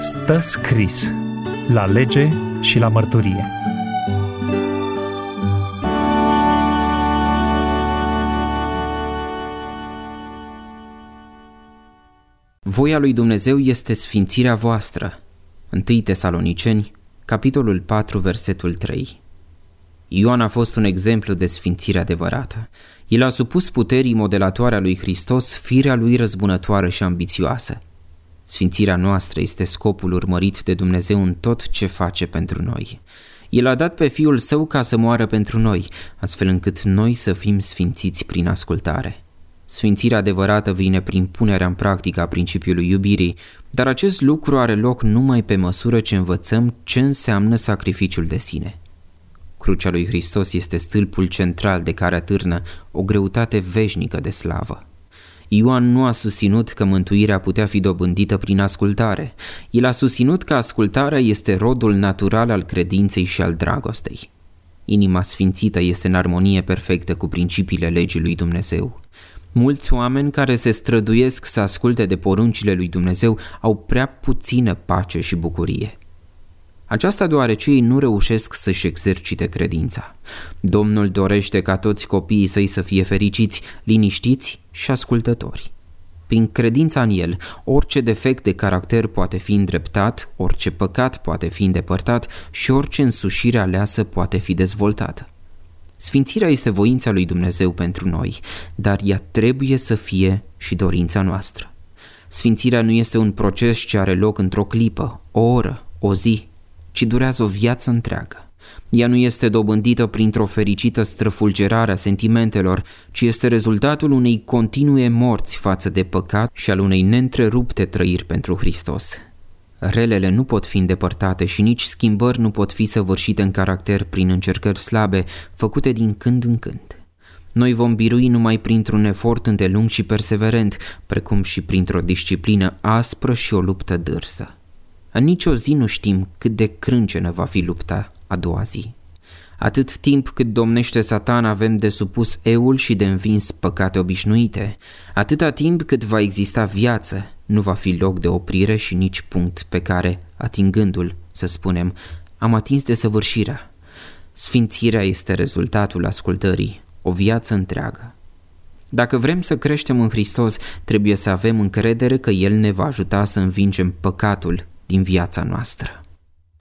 Stă scris la lege și la mărturie. Voia lui Dumnezeu este sfințirea voastră. 1 Tesaloniceni, capitolul 4, versetul 3. Ioan a fost un exemplu de sfințire adevărată. El a supus puterii modelatoare a lui Hristos firea lui răzbunătoare și ambițioasă. Sfințirea noastră este scopul urmărit de Dumnezeu în tot ce face pentru noi. El a dat pe Fiul Său ca să moară pentru noi, astfel încât noi să fim sfințiți prin ascultare. Sfințirea adevărată vine prin punerea în practică a principiului iubirii, dar acest lucru are loc numai pe măsură ce învățăm ce înseamnă sacrificiul de sine. Crucea lui Hristos este stâlpul central de care atârnă o greutate veșnică de slavă. Ioan nu a susținut că mântuirea putea fi dobândită prin ascultare. El a susținut că ascultarea este rodul natural al credinței și al dragostei. Inima sfințită este în armonie perfectă cu principiile legii lui Dumnezeu. Mulți oameni care se străduiesc să asculte de poruncile lui Dumnezeu au prea puțină pace și bucurie. Aceasta deoarece ei nu reușesc să-și exercite credința. Domnul dorește ca toți copiii săi să fie fericiți, liniștiți și ascultători. Prin credința în el, orice defect de caracter poate fi îndreptat, orice păcat poate fi îndepărtat și orice însușire aleasă poate fi dezvoltată. Sfințirea este voința lui Dumnezeu pentru noi, dar ea trebuie să fie și dorința noastră. Sfințirea nu este un proces ce are loc într-o clipă, o oră, o zi, ci durează o viață întreagă. Ea nu este dobândită printr-o fericită străfulgerare a sentimentelor, ci este rezultatul unei continue morți față de păcat și al unei neîntrerupte trăiri pentru Hristos. Relele nu pot fi îndepărtate și nici schimbări nu pot fi săvârșite în caracter prin încercări slabe, făcute din când în când. Noi vom birui numai printr-un efort îndelung și perseverent, precum și printr-o disciplină aspră și o luptă dârsă. În nicio zi nu știm cât de crâncenă va fi lupta a doua zi. Atât timp cât domnește Satan avem de supus eul și de învins păcate obișnuite. Atâta timp cât va exista viață, nu va fi loc de oprire și nici punct pe care, atingându-l, să spunem, am atins desăvârșirea. Sfințirea este rezultatul ascultării, o viață întreagă. Dacă vrem să creștem în Hristos, trebuie să avem încredere că El ne va ajuta să învingem păcatul din viața noastră.